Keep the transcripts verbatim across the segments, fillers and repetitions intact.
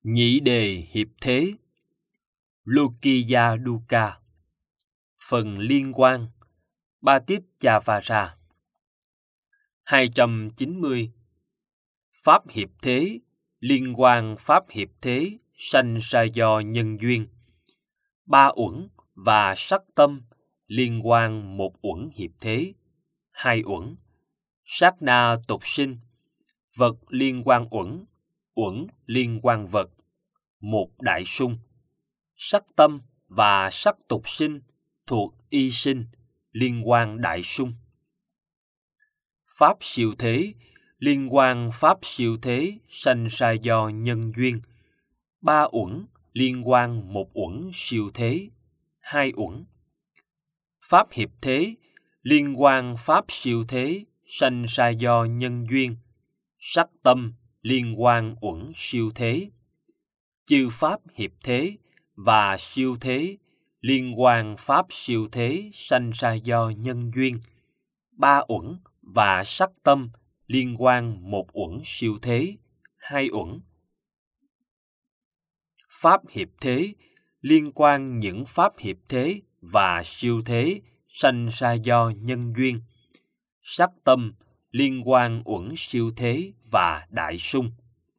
Nhị đề hiệp thế, Lokiya Dukkha. Phần liên quan, Patichavara. hai trăm chín mươi. Pháp hiệp thế, liên quan pháp hiệp thế sanh ra do nhân duyên. Ba uẩn và sắc tâm liên quan một uẩn hiệp thế, hai uẩn. Sát na tục sinh, vật liên quan uẩn, uẩn liên quan vật, một đại sung. Sắc tâm và sắc tục sinh thuộc y sinh, liên quan đại sung. Pháp siêu thế, liên quan pháp siêu thế sanh ra do nhân duyên. Ba uẩn liên quan một uẩn siêu thế, hai uẩn. Pháp hiệp thế, liên quan pháp siêu thế sanh ra do nhân duyên. Sắc tâm liên quan uẩn siêu thế. Chư pháp hiệp thế và siêu thế liên quan pháp siêu thế sanh ra do nhân duyên. Ba uẩn và sắc tâm liên quan một uẩn siêu thế, hai uẩn. Pháp hiệp thế liên quan những pháp hiệp thế và siêu thế sanh ra do nhân duyên. Sắc tâm liên quan uẩn siêu thế và đại sung.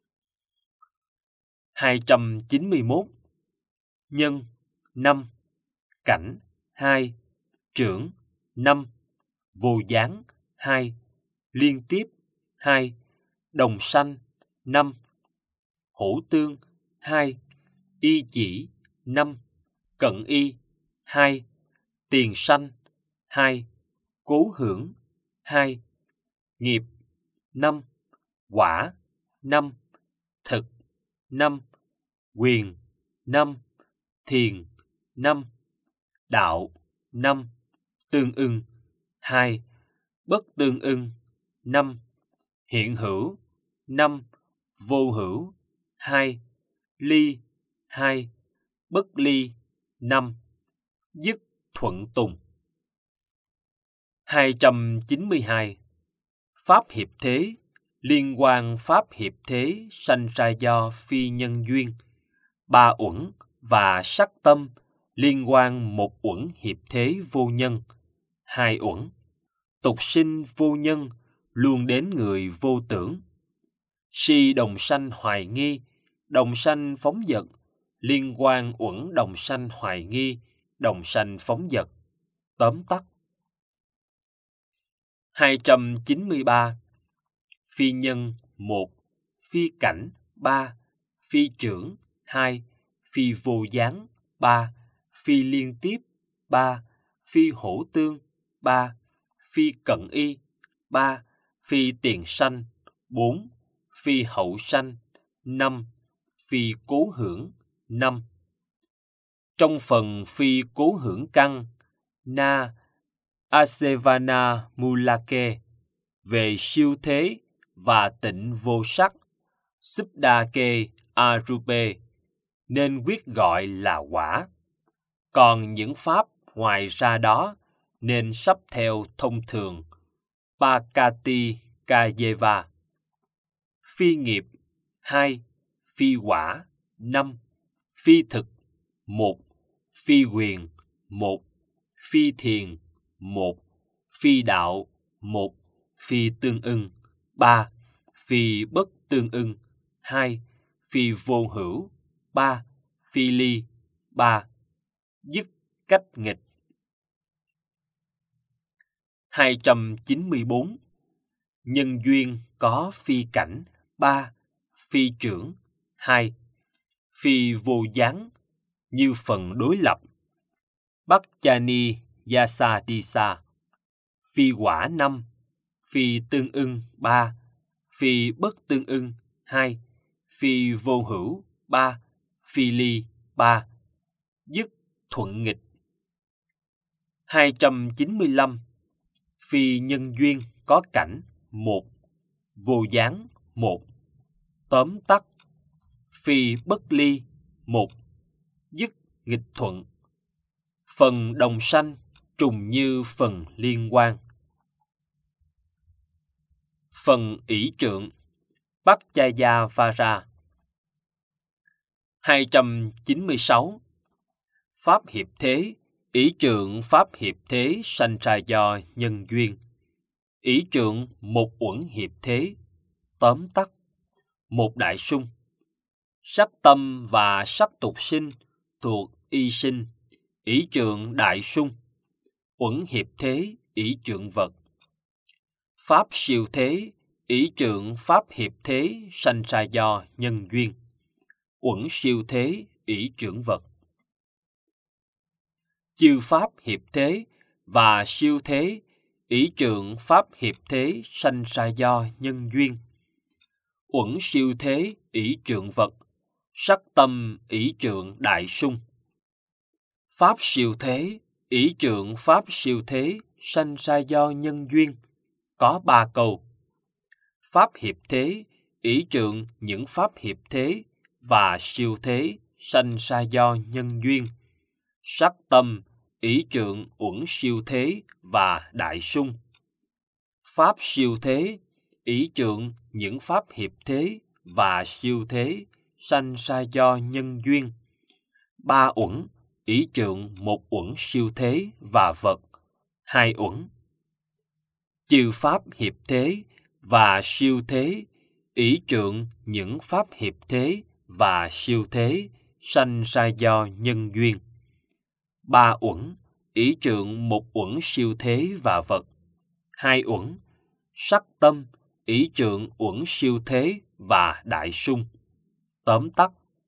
hai trăm chín mươi mốt. Nhân năm, cảnh hai, trưởng năm, vô gián hai, liên tiếp hai, đồng sanh năm, hữu tương hai, y chỉ năm, cận y hai, tiền sanh hai, cố hưởng hai, nghiệp năm, quả năm, thực năm, quyền năm, thiền năm, đạo năm, tương ưng hai, bất tương ưng năm, hiện hữu năm, vô hữu hai, ly hai, bất ly năm, dứt thuận tùng. hai trăm chín mươi hai. Pháp hiệp thế, liên quan pháp hiệp thế sanh ra do phi nhân duyên. Ba uẩn và sắc tâm liên quan một uẩn hiệp thế vô nhân, hai uẩn. Tục sinh vô nhân luôn đến người vô tưởng. Si đồng sanh hoài nghi, đồng sanh phóng dật, liên quan uẩn đồng sanh hoài nghi, đồng sanh phóng dật. Tóm tắt. hai trăm chín mươi ba. Phi nhân một, phi cảnh ba, phi trưởng hai, phi vô gián ba, phi liên tiếp ba, phi hữu tương ba, phi cận y ba, phi tiền sanh bốn, phi hậu sanh năm, phi cố hưởng năm. Trong phần phi cố hưởng căn, na Asevana Mulake về siêu thế và tịnh vô sắc, Subdake Arupe, nên quyết gọi là quả. Còn những pháp ngoài ra đó nên sắp theo thông thường Pakati Kayeva. Phi nghiệp hai, phi quả năm, phi thực một, phi quyền một, phi thiền một, phi đạo một, phi tương ưng ba, phi bất tương ưng hai, phi vô hữu ba, phi ly ba, dứt cách nghịch. hai trăm chín mươi bốn. Nhân duyên có phi cảnh ba, phi trưởng hai, phi vô gián như phần đối lập Bhakchani Yasadisa. Phi quả năm, phi tương ưng ba, phi bất tương ưng hai, phi vô hữu ba, phi ly ba, dứt thuận nghịch. hai trăm chín mươi lăm. Phi nhân duyên có cảnh một, vô gián một. Tóm tắt. Phi bất ly một, dứt nghịch thuận. Phần đồng sanh trùng như phần liên quan. Phần ỷ trượng Bhakchayavara. hai trăm chín mươi sáu. Pháp hiệp thế, ý trượng pháp hiệp thế sanh ra do nhân duyên. Ý trượng một uẩn hiệp thế, tóm tắt, một đại sung. Sắc tâm và sắc tục sinh thuộc y sinh, ý trượng đại sung. Uẩn hiệp thế, ý trượng vật. Pháp siêu thế, ý trượng pháp hiệp thế sanh ra do nhân duyên. Uẩn siêu thế, ý trượng vật. Chư pháp hiệp thế và siêu thế, ý trượng pháp hiệp thế sanh ra do nhân duyên. Uẩn siêu thế, ý trượng vật. Sắc tâm, ý trượng đại sung. Pháp siêu thế, ý trượng pháp siêu thế sanh ra do nhân duyên. Có ba câu. Pháp hiệp thế, ý trượng những pháp hiệp thế và siêu thế sanh ra do nhân duyên. Sắc tâm, ý trượng uẩn siêu thế và đại sung. Pháp siêu thế, ý trượng những pháp hiệp thế và siêu thế sanh ra do nhân duyên. Ba uẩn, ý trượng một uẩn siêu thế và vật, hai uẩn. Chư pháp hiệp thế và siêu thế, ý trượng những pháp hiệp thế và siêu thế sanh ra do nhân duyên. Ba uẩn, ý trượng một uẩn siêu thế và vật, hai uẩn. Sắc tâm, ý trượng uẩn siêu thế và đại sung. Tóm tắt.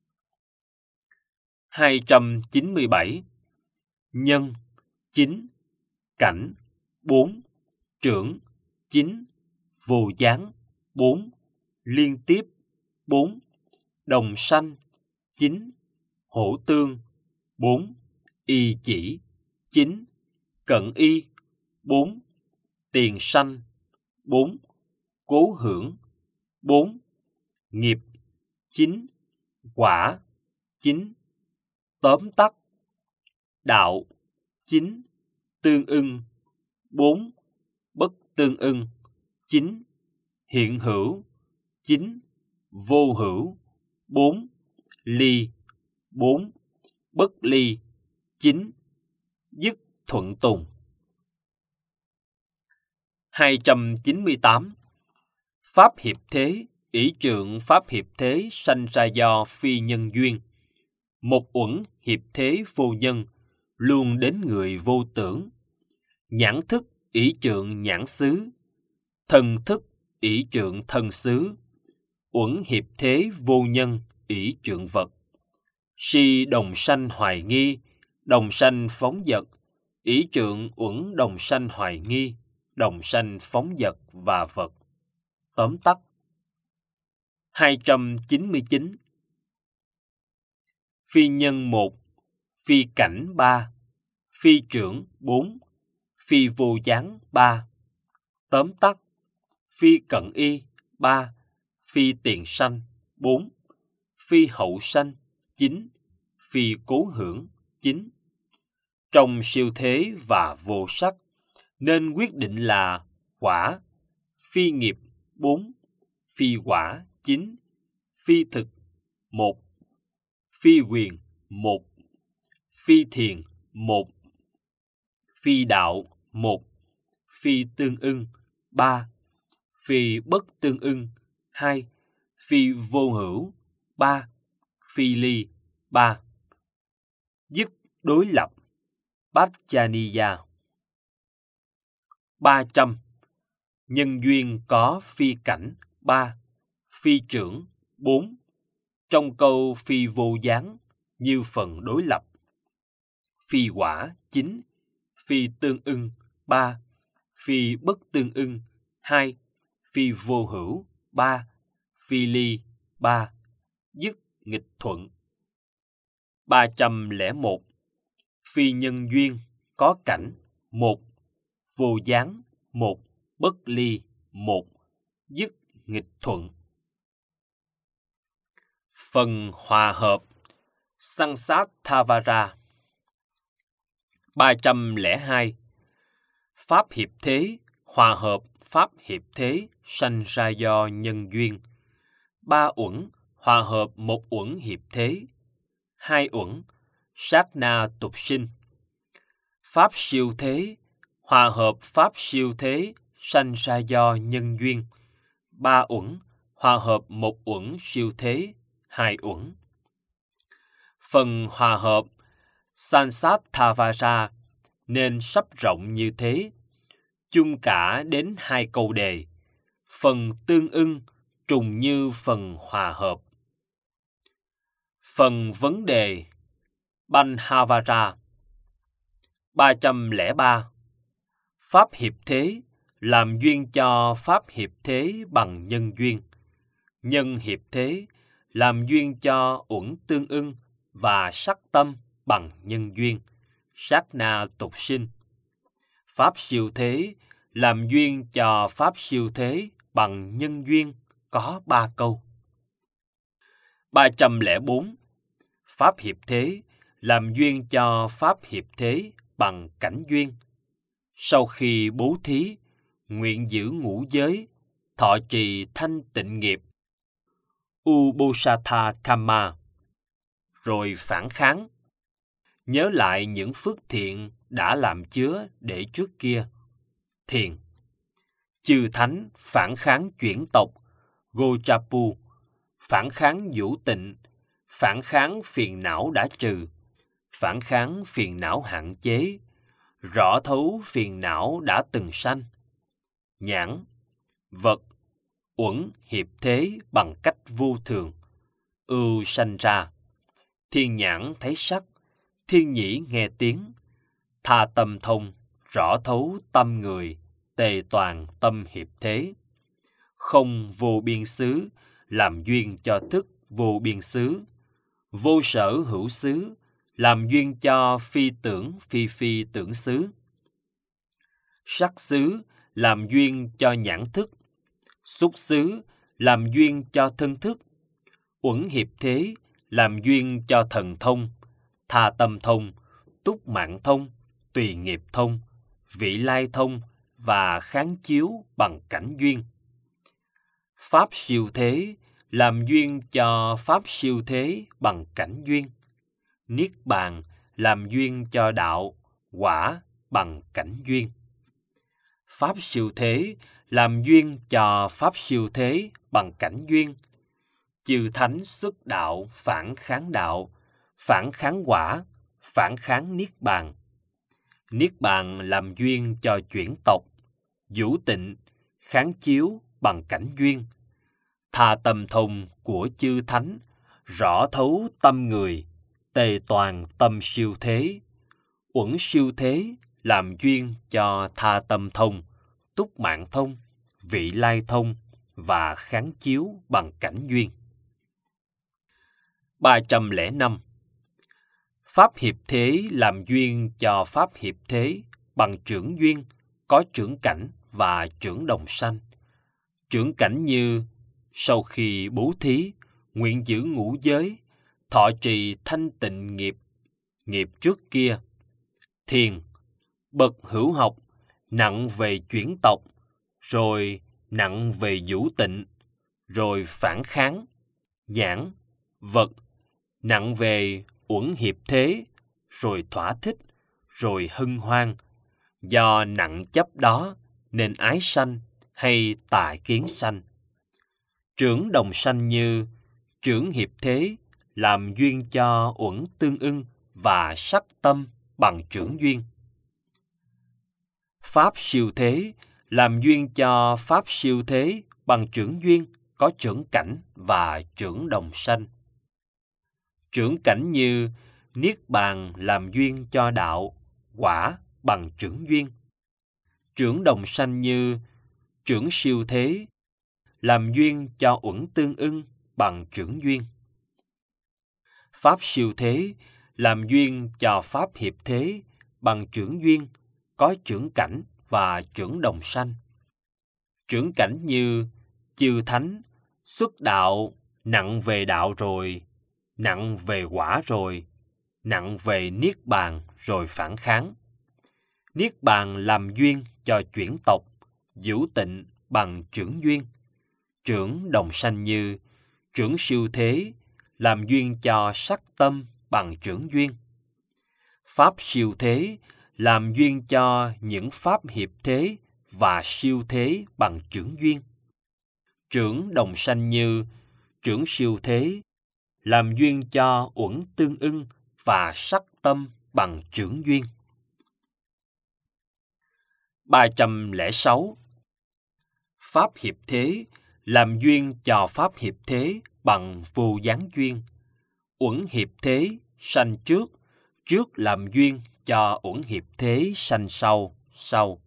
hai trăm chín mươi bảy. Nhân, chín. Cảnh, bốn. Trưởng, chín. Vô gián, bốn. Liên tiếp, bốn. Đồng sanh, chín. Hỗ tương, bốn. Y chỉ, chín. Cận y, bốn. Tiền sanh, bốn. Cố hưởng, bốn. Nghiệp, chín. Quả, chín. Tóm tắt. Đạo, chín. Tương ưng, bốn. Bất tương ưng, chín. Hiện hữu, chín. Vô hữu, bốn. Ly, bốn. Bất ly, chín. Dứt thuận tùng. hai trăm chín mươi tám. Pháp hiệp thế, ý trượng pháp hiệp thế sanh ra do phi nhân duyên. Một uẩn hiệp thế vô nhân, luôn đến người vô tưởng. Nhãn thức, ý trượng nhãn xứ. Thân thức, ý trượng thân xứ. Uẩn hiệp thế vô nhân, ý trượng vật. Si đồng sanh hoài nghi, đồng sanh phóng dật. Ý trượng uẩn đồng sanh hoài nghi, đồng sanh phóng dật và vật. Tóm tắt. hai trăm chín mươi chín. Phi nhân một, phi cảnh ba, phi trưởng bốn, phi vô gián ba. Tóm tắt. Phi cận y ba, phi tiền sanh bốn, phi hậu sanh chín, phi cố hưởng chín. Trong siêu thế và vô sắc, nên quyết định là quả. Phi nghiệp bốn, phi quả chín, phi thực một, phi quyền một, phi thiền một, phi đạo một, phi tương ưng ba, phi bất tương ưng hai, phi vô hữu ba, phi ly ba. Dứt đối lập. Bát-chaniya. ba trăm. Nhân duyên có phi cảnh ba, phi trưởng bốn. Trong câu phi vô gián như phần đối lập. Phi quả chín, phi tương ưng ba, phi bất tương ưng hai, phi vô hữu ba, phi ly ba. Dứt nghịch thuận. ba trăm lẻ một. Phi nhân duyên có cảnh một, vô gián một, bất ly một. Dứt nghịch thuận. Phần hòa hợp. Sangsatthavara. ba trăm lẻ hai. Pháp hiệp thế, hòa hợp pháp hiệp thế sanh ra do nhân duyên. Ba uẩn hòa hợp một uẩn hiệp thế, hai uẩn, sát na tục sinh. Pháp siêu thế, hòa hợp pháp siêu thế, sanh ra do nhân duyên. Ba uẩn, hòa hợp một uẩn siêu thế, hai uẩn. Phần hòa hợp Sansatthavara nên sắp rộng như thế, chung cả đến hai câu đề. Phần tương ưng trùng như phần hòa hợp. Phần vấn đề Banhavara ba trăm lẻ ba. Pháp hiệp thế làm duyên cho pháp hiệp thế bằng nhân duyên. Nhân hiệp thế làm duyên cho uẩn tương ưng và sắc tâm bằng nhân duyên, sát na tục sinh. Pháp siêu thế làm duyên cho pháp siêu thế bằng nhân duyên có ba câu. ba trăm lẻ bốn. Pháp hiệp thế làm duyên cho pháp hiệp thế bằng cảnh duyên. Sau khi bố thí, nguyện giữ ngũ giới, thọ trì thanh tịnh nghiệp, Ubosatha Kamma, rồi phản kháng, nhớ lại những phước thiện đã làm chứa để trước kia. Thiền. Chư thánh phản kháng chuyển tộc, Gochapu, phản kháng vũ tịnh, phản kháng phiền não đã trừ, phản kháng phiền não hạn chế, rõ thấu phiền não đã từng sanh. Nhãn. Vật. Uẩn hiệp thế bằng cách vô thường, ưu sanh ra. Thiên nhãn thấy sắc, thiên nhĩ nghe tiếng, tha tâm thông, rõ thấu tâm người, tề toàn tâm hiệp thế. Không vô biên xứ, làm duyên cho thức vô biên xứ. Vô sở hữu xứ, làm duyên cho phi tưởng phi phi tưởng xứ. Sắc xứ, làm duyên cho nhãn thức. Xúc xứ, làm duyên cho thân thức. Uẩn hiệp thế, làm duyên cho thần thông. Tha tâm thông, túc mạng thông, tùy nghiệp thông, vị lai thông và kháng chiếu bằng cảnh duyên. Pháp siêu thế, làm duyên cho pháp siêu thế bằng cảnh duyên. Niết bàn, làm duyên cho đạo, quả bằng cảnh duyên. Pháp siêu thế, làm duyên cho pháp siêu thế bằng cảnh duyên. Chư thánh xuất đạo, phản kháng đạo, phản kháng quả, phản kháng niết bàn. Niết bàn làm duyên cho chuyển tộc, vũ tịnh, kháng chiếu bằng cảnh duyên. Tha tâm thông của chư thánh, rõ thấu tâm người, tề toàn tâm siêu thế. Uẩn siêu thế làm duyên cho tha tâm thông, túc mạng thông, vị lai thông và kháng chiếu bằng cảnh duyên. ba trăm lẻ năm. Pháp hiệp thế làm duyên cho pháp hiệp thế bằng trưởng duyên, có trưởng cảnh và trưởng đồng sanh. Trưởng cảnh như sau khi bố thí, nguyện giữ ngũ giới, thọ trì thanh tịnh nghiệp, nghiệp trước kia. Thiền. Bậc hữu học, nặng về chuyển tộc, rồi nặng về vũ tịnh, rồi phản kháng. Nhãn. Vật. Nặng về uẩn hiệp thế, rồi thỏa thích, rồi hân hoan. Do nặng chấp đó nên ái sanh hay tà kiến sanh. Trưởng đồng sanh như trưởng hiệp thế làm duyên cho uẩn tương ưng và sắc tâm bằng trưởng duyên. Pháp siêu thế làm duyên cho pháp siêu thế bằng trưởng duyên, có trưởng cảnh và trưởng đồng sanh. Trưởng cảnh như niết bàn làm duyên cho đạo, quả bằng trưởng duyên. Trưởng đồng sanh như trưởng siêu thế làm duyên cho uẩn tương ưng bằng trưởng duyên. Pháp siêu thế làm duyên cho pháp hiệp thế bằng trưởng duyên, có trưởng cảnh và trưởng đồng sanh. Trưởng cảnh như chư thánh xuất đạo, nặng về đạo rồi, nặng về quả rồi, nặng về niết bàn rồi phản kháng. Niết bàn làm duyên cho chuyển tộc, vũ tịnh bằng trưởng duyên. Trưởng đồng sanh như trưởng siêu thế làm duyên cho sắc tâm bằng trưởng duyên. Pháp siêu thế làm duyên cho những pháp hiệp thế và siêu thế bằng trưởng duyên. Trưởng đồng sanh như trưởng siêu thế làm duyên cho uẩn tương ưng và sắc tâm bằng trưởng duyên. ba trăm lẻ sáu. Pháp hiệp thế làm duyên cho pháp hiệp thế bằng vô gián duyên. Uẩn hiệp thế sanh trước, trước làm duyên cho uẩn hiệp thế sanh sau, sau.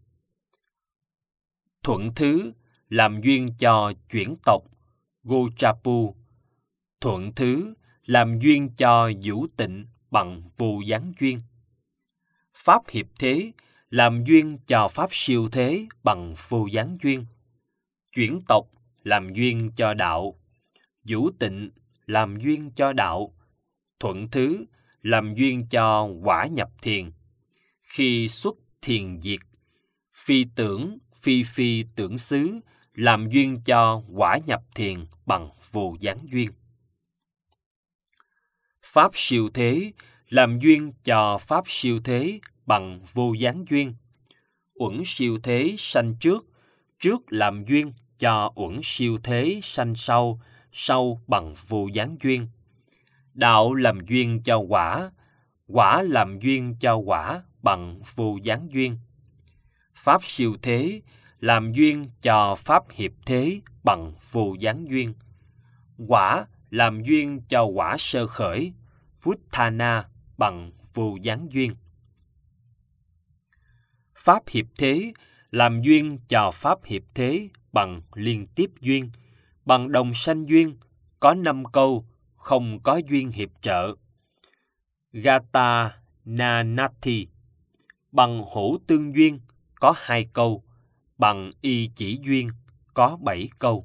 Thuận thứ làm duyên cho chuyển tộc, Gochapu. Thuận thứ làm duyên cho vũ tịnh bằng vô gián duyên. Pháp hiệp thế làm duyên cho pháp siêu thế bằng vô gián duyên. Chuyển tộc làm duyên cho đạo. Vũ tịnh làm duyên cho đạo. Thuận thứ làm duyên cho quả nhập thiền. Khi xuất thiền diệt, phi tưởng, phi phi tưởng xứ làm duyên cho quả nhập thiền bằng vô gián duyên. Pháp siêu thế làm duyên cho pháp siêu thế bằng vô gián duyên. Uẩn siêu thế sanh trước, trước làm duyên cho uẩn siêu thế sanh sau, sau bằng vô gián duyên. Đạo làm duyên cho quả, quả làm duyên cho quả bằng vô gián duyên. Pháp siêu thế làm duyên cho pháp hiệp thế bằng vô gián duyên. Quả làm duyên cho quả sơ khởi, Vuttana bằng vô gián duyên. Pháp hiệp thế làm duyên cho pháp hiệp thế bằng liên tiếp duyên, bằng đồng sanh duyên, có năm câu, không có duyên hiệp trợ. Gata Nanati bằng hữu tương duyên, có hai câu, bằng y chỉ duyên, có bảy câu.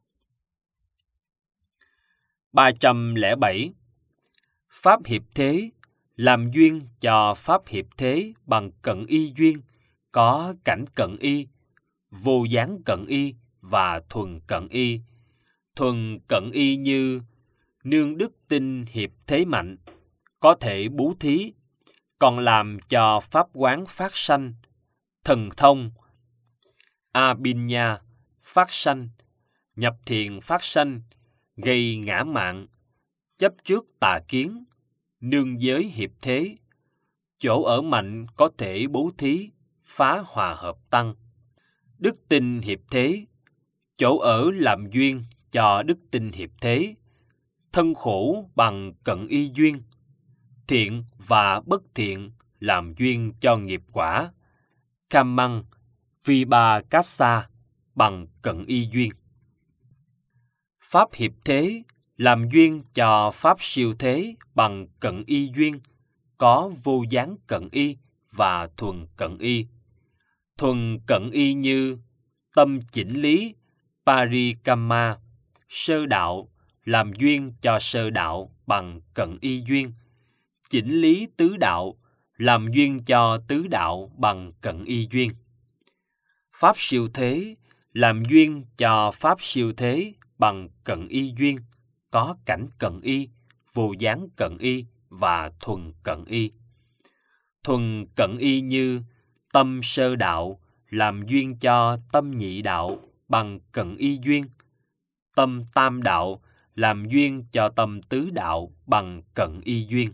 ba trăm lẻ bảy. Pháp hiệp thế làm duyên cho pháp hiệp thế bằng cận y duyên, có cảnh cận y, vô gián cận y và thuần cận y. Thuần cận y như nương đức tinh hiệp thế mạnh, có thể bố thí, còn làm cho pháp quán phát sanh, thần thông, abhinya phát sanh, nhập thiền phát sanh, gây ngã mạn, chấp trước tà kiến, nương giới hiệp thế, chỗ ở mạnh có thể bố thí, phá hòa hợp tăng. Đức tinh hiệp thế, chỗ ở làm duyên cho đức tinh hiệp thế, thân khổ bằng cận y duyên, thiện và bất thiện làm duyên cho nghiệp quả, Kammang, Vibhakassa bằng cận y duyên. Pháp hiệp thế làm duyên cho pháp siêu thế bằng cận y duyên, có vô gián cận y và thuần cận y. Thuần cận y như tâm chỉnh lý, Parikamma, sơ đạo làm duyên cho sơ đạo bằng cận y duyên. Chỉnh lý tứ đạo làm duyên cho tứ đạo bằng cận y duyên. Pháp siêu thế làm duyên cho pháp siêu thế bằng cận y duyên, có cảnh cận y, vô gián cận y và thuần cận y. Thuần cận y như tâm sơ đạo làm duyên cho tâm nhị đạo bằng cận y duyên. Tâm tam đạo làm duyên cho tâm tứ đạo bằng cận y duyên.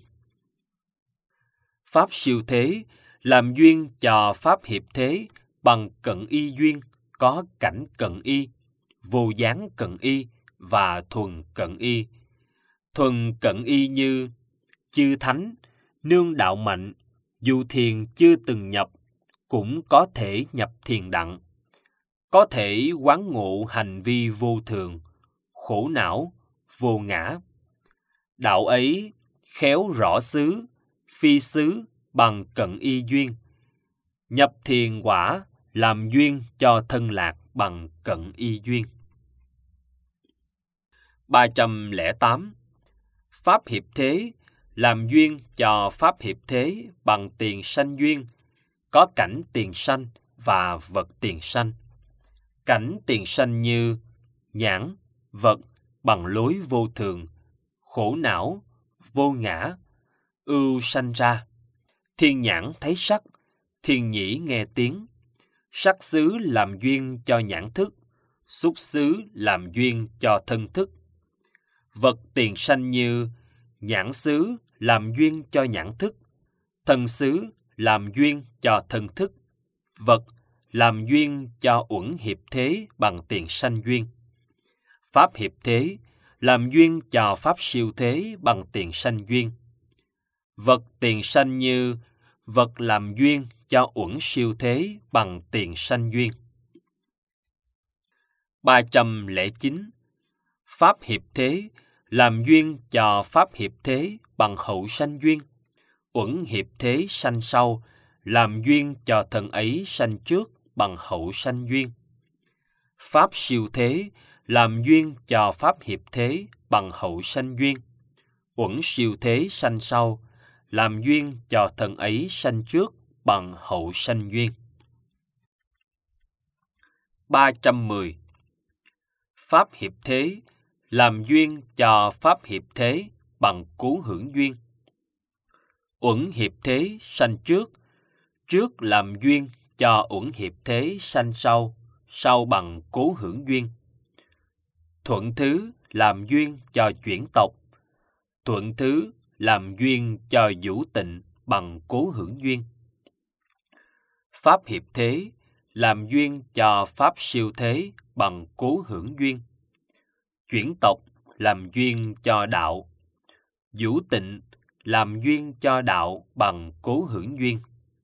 Pháp siêu thế làm duyên cho pháp hiệp thế bằng cận y duyên, có cảnh cận y, vô gián cận y và thuần cận y. Thuần cận y như chư thánh, nương đạo mạnh, dù thiền chưa từng nhập, cũng có thể nhập thiền đặng. Có thể quán ngộ hành vi vô thường, khổ não, vô ngã. Đạo ấy khéo rõ xứ, phi xứ bằng cận y duyên. Nhập thiền quả làm duyên cho thân lạc bằng cận y duyên. ba trăm lẻ tám. Pháp hiệp thế làm duyên cho pháp hiệp thế bằng tiền sanh duyên, có cảnh tiền sanh và vật tiền sanh. Cảnh tiền sanh như nhãn, vật bằng lối vô thường, khổ não, vô ngã, ưu sanh ra. Thiên nhãn thấy sắc, thiên nhĩ nghe tiếng. Sắc xứ làm duyên cho nhãn thức, xúc xứ làm duyên cho thân thức. Vật tiền sanh như nhãn xứ làm duyên cho nhãn thức, thân xứ làm duyên cho thân thức. Vật làm duyên cho uẩn hiệp thế bằng tiền sanh duyên. Pháp hiệp thế làm duyên cho pháp siêu thế bằng tiền sanh duyên. Vật tiền sanh như vật làm duyên cho uẩn siêu thế bằng tiền sanh duyên. ba trăm lẻ chín. Pháp hiệp thế làm duyên cho pháp hiệp thế bằng hậu sanh duyên. Uẩn hiệp thế sanh sau làm duyên cho thân ấy sanh trước bằng hậu sanh duyên. Pháp siêu thế làm duyên cho pháp hiệp thế bằng hậu sanh duyên. Uẩn siêu thế sanh sau làm duyên cho thân ấy sanh trước bằng hậu sanh duyên. ba trăm mười. Pháp hiệp thế làm duyên cho pháp hiệp thế bằng cố hưởng duyên. Uẩn hiệp thế sanh trước, trước làm duyên cho uẩn hiệp thế sanh sau, sau bằng cố hưởng duyên. Thuận thứ làm duyên cho chuyển tộc, thuận thứ làm duyên cho vũ tịnh bằng cố hưởng duyên. Pháp hiệp thế làm duyên cho pháp siêu thế bằng cố hưởng duyên. Chuyển tộc làm duyên cho đạo, vũ tịnh làm duyên cho đạo bằng cố hưởng duyên.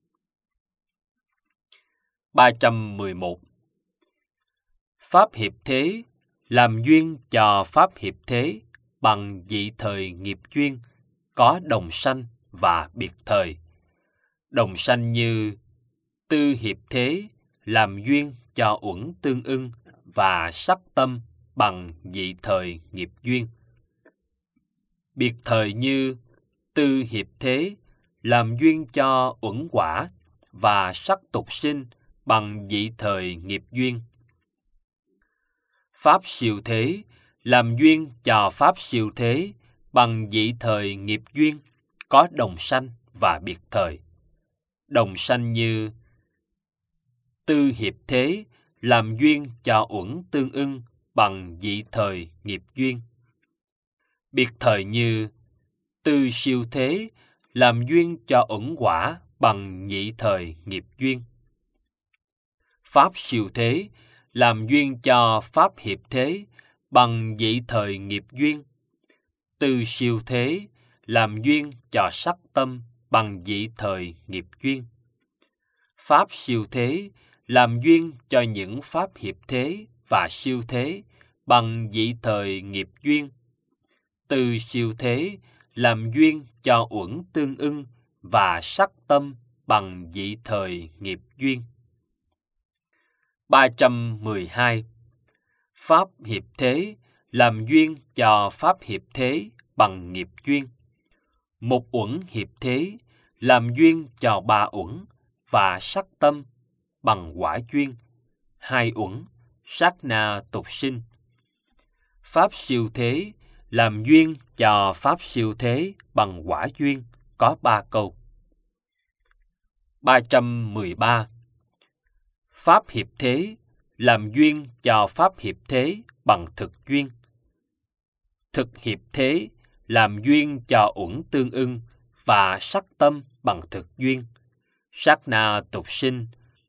ba trăm mười một. Pháp hiệp thế làm duyên cho pháp hiệp thế bằng dị thời nghiệp duyên, có đồng sanh và biệt thời. Đồng sanh như tư hiệp thế làm duyên cho uẩn tương ưng và sắc tâm bằng dị thời nghiệp duyên. Biệt thời như tư hiệp thế làm duyên cho uẩn quả và sắc tục sinh bằng dị thời nghiệp duyên. Pháp siêu thế làm duyên cho pháp siêu thế bằng dị thời nghiệp duyên, có đồng sanh và biệt thời. Đồng sanh như tư hiệp thế làm duyên cho uẩn tương ưng bằng dị thời nghiệp duyên. Biệt thời như tư siêu thế làm duyên cho uẩn quả bằng nhị thời nghiệp duyên. Pháp siêu thế làm duyên cho pháp hiệp thế bằng dị thời nghiệp duyên. Tư siêu thế làm duyên cho sắc tâm bằng dị thời nghiệp duyên. Pháp siêu thế làm duyên cho những pháp hiệp thế và siêu thế bằng dị thời nghiệp duyên. Tư siêu thế làm duyên cho uẩn tương ưng và sắc tâm bằng dị thời nghiệp duyên. ba trăm mười hai. Pháp hiệp thế làm duyên cho pháp hiệp thế bằng nghiệp duyên. Một uẩn hiệp thế làm duyên cho ba uẩn và sắc tâm bằng quả duyên. Hai uẩn, sát na tục sinh. Pháp siêu thế làm duyên cho pháp siêu thế bằng quả duyên, có ba câu. ba trăm mười ba. Pháp hiệp thế làm duyên cho pháp hiệp thế bằng thực duyên. Thực hiệp thế làm duyên cho uẩn tương ưng và sắc tâm bằng thực duyên. Sát na tục sinh.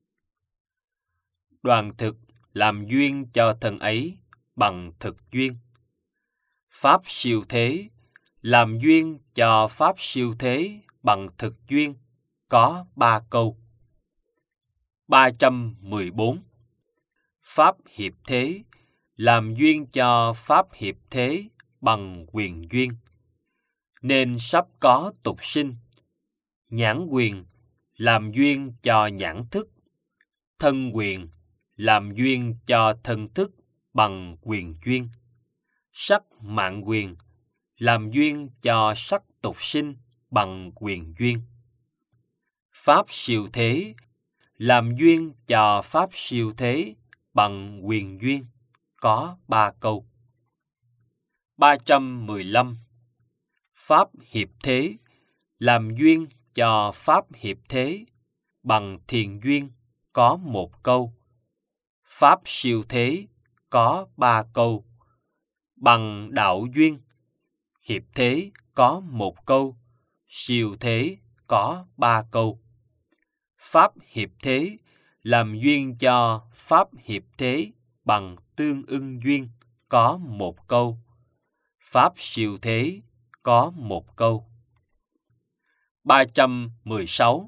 Đoàn thực làm duyên cho thân ấy bằng thực duyên. Pháp siêu thế làm duyên cho pháp siêu thế bằng thực duyên, có ba câu. ba trăm mười bốn. Pháp hiệp thế làm duyên cho pháp hiệp thế bằng quyền duyên, nên sắp có tục sinh. Nhãn quyền làm duyên cho nhãn thức, thân quyền làm duyên cho thân thức bằng quyền duyên. Sắc mạng quyền làm duyên cho sắc tục sinh bằng quyền duyên. Pháp siêu thế làm duyên cho pháp siêu thế bằng quyền duyên, có ba câu. ba trăm mười lăm. Pháp hiệp thế làm duyên cho pháp hiệp thế, bằng thiền duyên có một câu. Pháp siêu thế có ba câu, bằng đạo duyên hiệp thế có một câu, siêu thế có ba câu. Pháp hiệp thế làm duyên cho pháp hiệp thế bằng tương ưng duyên có một câu. Pháp siêu thế có một câu. ba trăm mười sáu.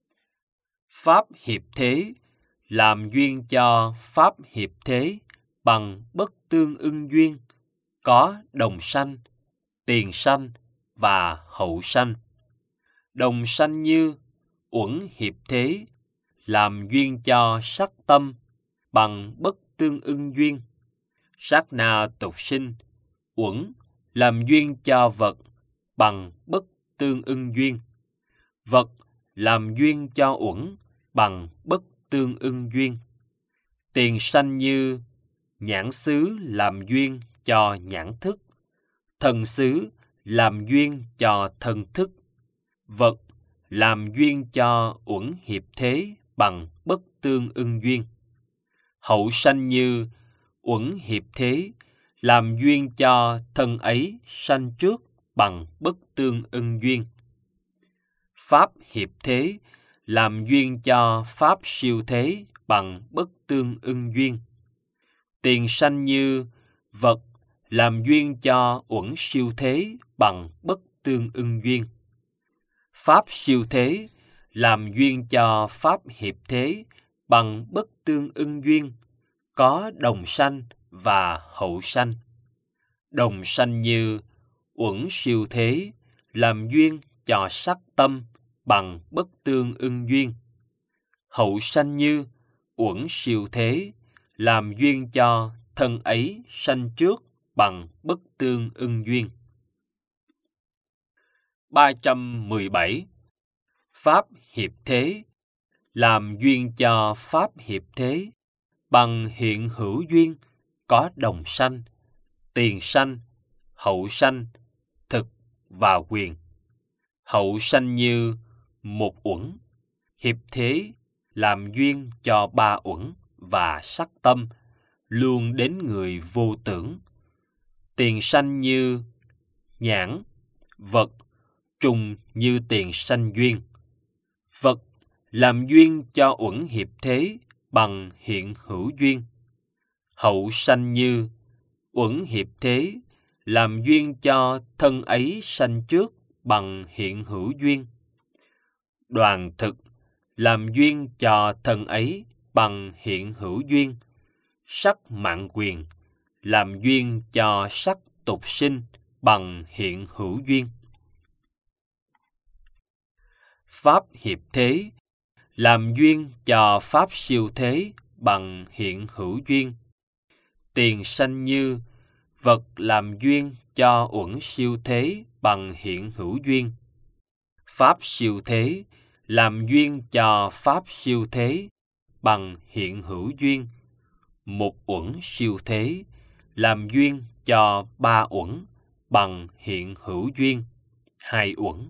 Pháp hiệp thế làm duyên cho pháp hiệp thế bằng bất tương ưng duyên có đồng sanh, tiền sanh và hậu sanh. Đồng sanh như uẩn hiệp thế làm duyên cho sắc tâm bằng bất tương ưng duyên. Sát na tục sinh, uẩn làm duyên cho vật bằng bất tương ưng duyên. Vật làm duyên cho uẩn bằng bất tương ưng duyên. Tiền sanh như nhãn xứ làm duyên cho nhãn thức, thần xứ làm duyên cho thần thức. Vật làm duyên cho uẩn hiệp thế bằng bất tương ưng duyên. Hậu sanh như uẩn hiệp thế làm duyên cho thân ấy sanh trước bằng bất tương ưng duyên. Pháp hiệp thế làm duyên cho pháp siêu thế bằng bất tương ưng duyên. Tiền sanh như vật làm duyên cho uẩn siêu thế bằng bất tương ưng duyên. Pháp siêu thế làm duyên cho pháp hiệp thế bằng bất tương ưng duyên, có đồng sanh và hậu sanh. Đồng sanh như uẩn siêu thế làm duyên cho sắc tâm bằng bất tương ưng duyên. Hậu sanh như uẩn siêu thế làm duyên cho thân ấy sanh trước bằng bất tương ưng duyên. ba trăm mười bảy. Pháp hiệp thế làm duyên cho pháp hiệp thế bằng hiện hữu duyên có đồng sanh, tiền sanh, hậu sanh, thực và quyền. Hậu sanh như một uẩn, hiệp thế làm duyên cho ba uẩn và sắc tâm luôn đến người vô tưởng. Tiền sanh như nhãn, vật trùng như tiền sanh duyên. Vật làm duyên cho uẩn hiệp thế bằng hiện hữu duyên. Hậu sanh như uẩn hiệp thế làm duyên cho thân ấy sanh trước bằng hiện hữu duyên. Đoàn thực làm duyên cho thân ấy bằng hiện hữu duyên. Sắc mạng quyền làm duyên cho sắc tục sinh bằng hiện hữu duyên. Pháp hiệp thế làm duyên cho pháp siêu thế bằng hiện hữu duyên. Tiền sanh như vật làm duyên cho uẩn siêu thế bằng hiện hữu duyên. Pháp siêu thế làm duyên cho pháp siêu thế bằng hiện hữu duyên. Một uẩn siêu thế làm duyên cho ba uẩn bằng hiện hữu duyên, hai uẩn.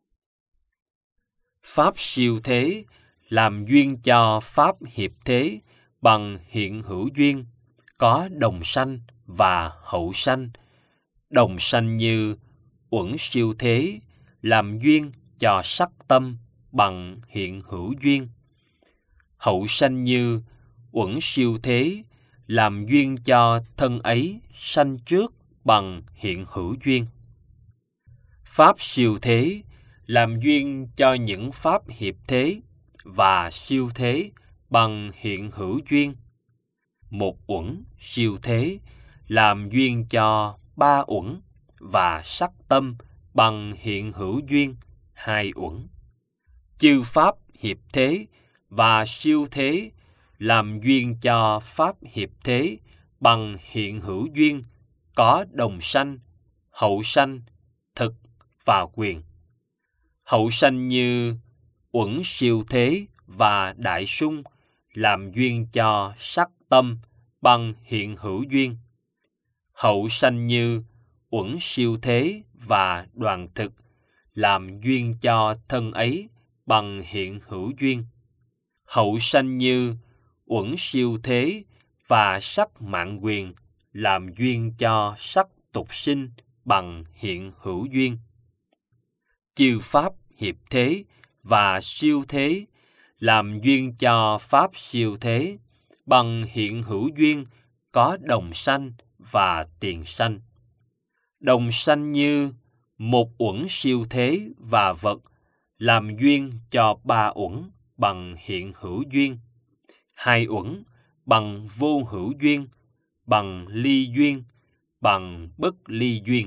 Pháp siêu thế làm duyên cho pháp hiệp thế bằng hiện hữu duyên, có đồng sanh và hậu sanh. Đồng sanh như uẩn siêu thế làm duyên cho sắc tâm bằng hiện hữu duyên. Hậu sanh như uẩn siêu thế làm duyên cho thân ấy sanh trước bằng hiện hữu duyên. Pháp siêu thế làm duyên cho những pháp hiệp thế và siêu thế bằng hiện hữu duyên. Một uẩn siêu thế làm duyên cho ba uẩn và sắc tâm bằng hiện hữu duyên, hai uẩn. Chư pháp hiệp thế và siêu thế làm duyên cho pháp hiệp thế bằng hiện hữu duyên, có đồng sanh, hậu sanh, thực và quyền. Hậu sanh như uẩn siêu thế và đại sung làm duyên cho sắc tâm bằng hiện hữu duyên. Hậu sanh như uẩn siêu thế và đoàn thực làm duyên cho thân ấy bằng hiện hữu duyên. Hậu sanh như uẩn siêu thế và sắc mạng quyền, làm duyên cho sắc tục sinh bằng hiện hữu duyên. Chư pháp hiệp thế và siêu thế, làm duyên cho pháp siêu thế bằng hiện hữu duyên, có đồng sanh và tiền sanh. Đồng sanh như một uẩn siêu thế và vật, làm duyên cho ba uẩn bằng hiện hữu duyên, hai uẩn bằng vô hữu duyên, bằng ly duyên, bằng bất ly duyên.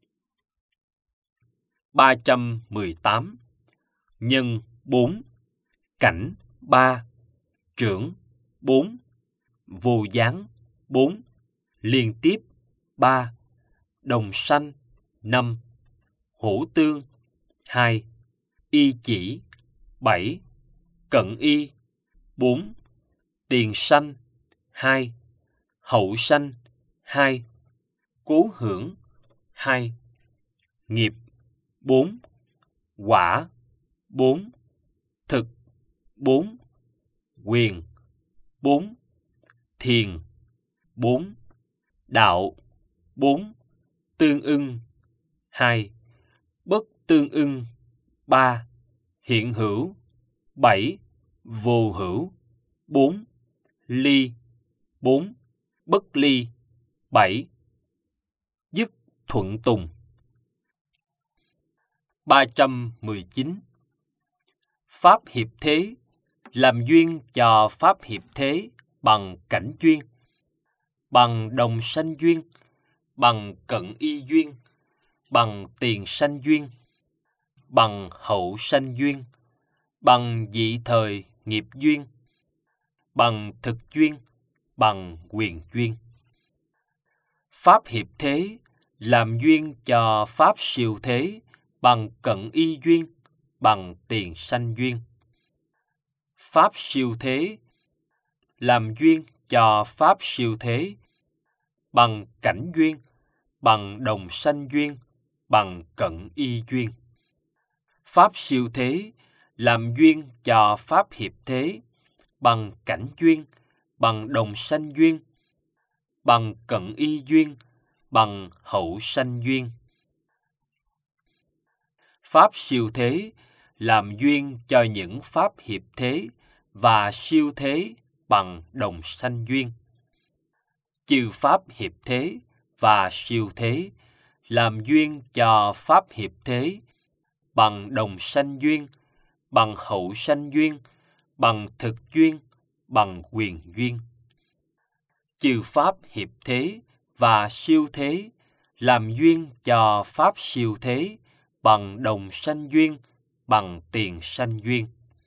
ba trăm mười tám. Nhân bốn, cảnh ba, trưởng bốn, vô gián bốn, liên tiếp ba, đồng sanh năm, hữu tương hai, y chỉ bảy, cận y bốn, tiền sanh hai, hậu sanh hai, cố hưởng hai, nghiệp bốn, quả bốn, thực bốn, quyền bốn, thiền bốn, đạo bốn, tương ưng hai, bất tương ưng ba, hiện hữu bảy, vô hữu bốn, ly bốn, bất ly bảy, dứt thuận tùng. ba trăm mười chín. Pháp hiệp thế, làm duyên cho pháp hiệp thế bằng cảnh duyên, bằng đồng sanh duyên, bằng cận y duyên, bằng tiền sanh duyên, bằng hậu sanh duyên, bằng dị thời nghiệp duyên, bằng thực duyên, bằng quyền duyên. Pháp hiệp thế, làm duyên cho pháp siêu thế bằng cận y duyên, bằng tiền sanh duyên. Pháp siêu thế, làm duyên cho pháp siêu thế bằng cảnh duyên, bằng đồng sanh duyên, bằng cận y duyên. Pháp siêu thế, làm duyên cho pháp hiệp thế bằng cảnh duyên, bằng đồng sanh duyên, bằng cận y duyên, bằng hậu sanh duyên. Pháp siêu thế, làm duyên cho những pháp hiệp thế và siêu thế bằng đồng sanh duyên. Chư pháp hiệp thế và siêu thế, làm duyên cho pháp hiệp thế bằng đồng sanh duyên, bằng hậu sanh duyên, bằng thực duyên, bằng quyền duyên. Chư pháp hiệp thế và siêu thế, làm duyên cho pháp siêu thế bằng đồng sanh duyên, bằng tiền sanh duyên.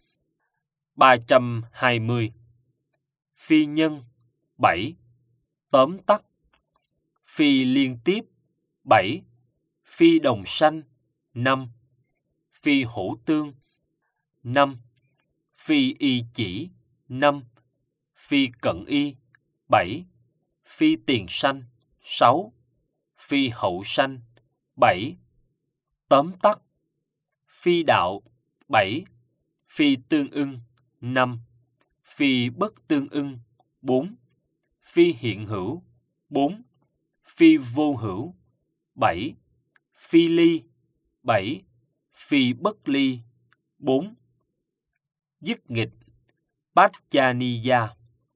ba trăm hai mươi. Phi nhân bảy, tóm tắt phi liên tiếp bảy, phi đồng sanh năm, phi hữu tương năm, phi y chỉ năm, phi cận y bảy, phi tiền sanh sáu, phi hậu sanh bảy, tóm tắt phi đạo bảy, phi tương ưng năm, phi bất tương ưng bốn, phi hiện hữu bốn, phi vô hữu bảy, phi ly bảy, phi bất ly bốn, dứt nghịch Pachaniya.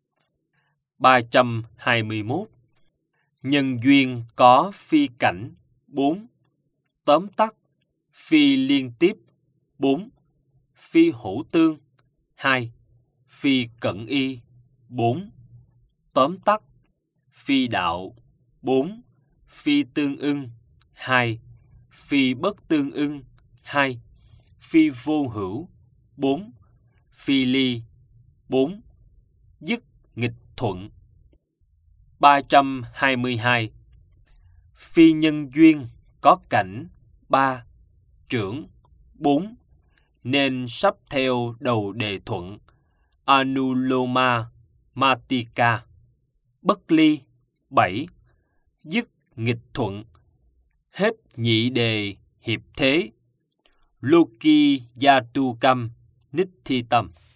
ba trăm hai mươi mốt. Nhân duyên có phi cảnh bốn, tóm tắt phi liên tiếp bốn, phi hữu tương hai, phi cận y bốn, tóm tắt phi đạo bốn, phi tương ưng hai, phi bất tương ưng hai, phi vô hữu bốn, phi ly bốn, dứt nghịch thuận. ba trăm hai mươi hai. Phi nhân duyên có cảnh ba, trưởng bốn, nên sắp theo đầu đề thuận Anuloma Matika. Bất ly bảy, dứt nghịch thuận. Hết nhị đề hiệp thế. Loki Yatukam Nithitam.